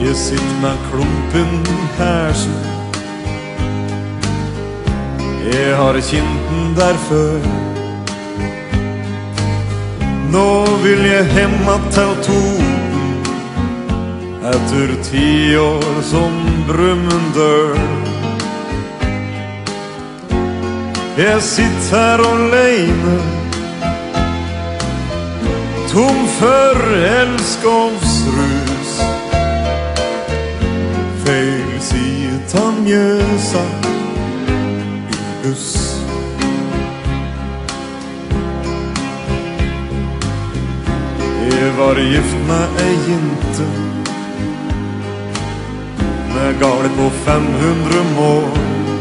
Jeg sitter med klumpen hersen. Jeg har kjent den der før. Nå vil jeg hemma til Toten, etter 10 år som Brumunddøl. Jeg sitter her alene, tom for elskovsrus. Feil side ta Mjøsa i buss. Jeg var gift med ei jente med gale på 500 mål.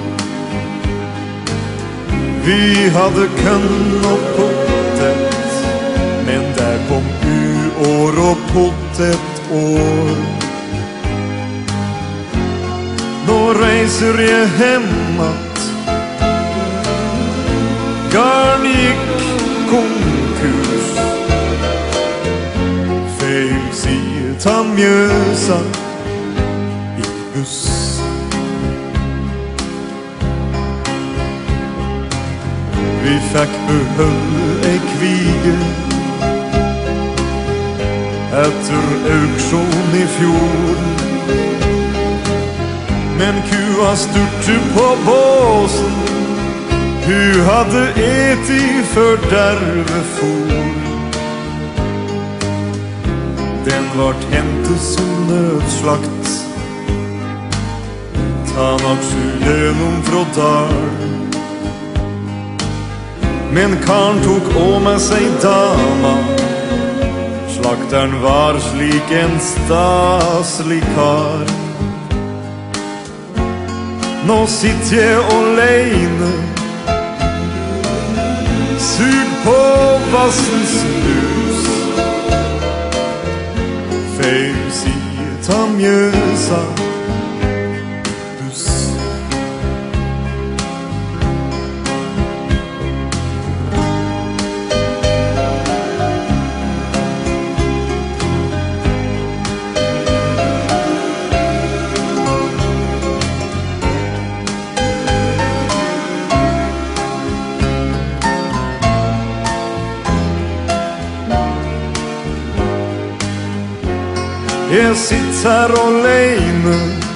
Vi hadde kønn og potet, men der kom uår og potetår. Nå reiser jeg hemmat, garn gikk konkurs. Feil side ta Mjøsa i buss. Vi fikk beholde ei kvige etter auksjon i fjorden. Men kua styrte på båsen, hun hadde et i fordervefôr. Den vart hentet som nødslakt, ta nok gjennom fra dal. Men karen tok å med seg dama, slakteren var slik en staslig kar. Nå sitter jeg alene, sug på vassens lus. Feil side ta Mjøsa buss. Jeg sitter her alene,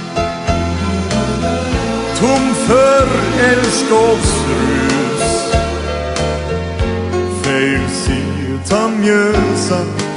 tom for elskovsrus. Feil side ta Mjøsa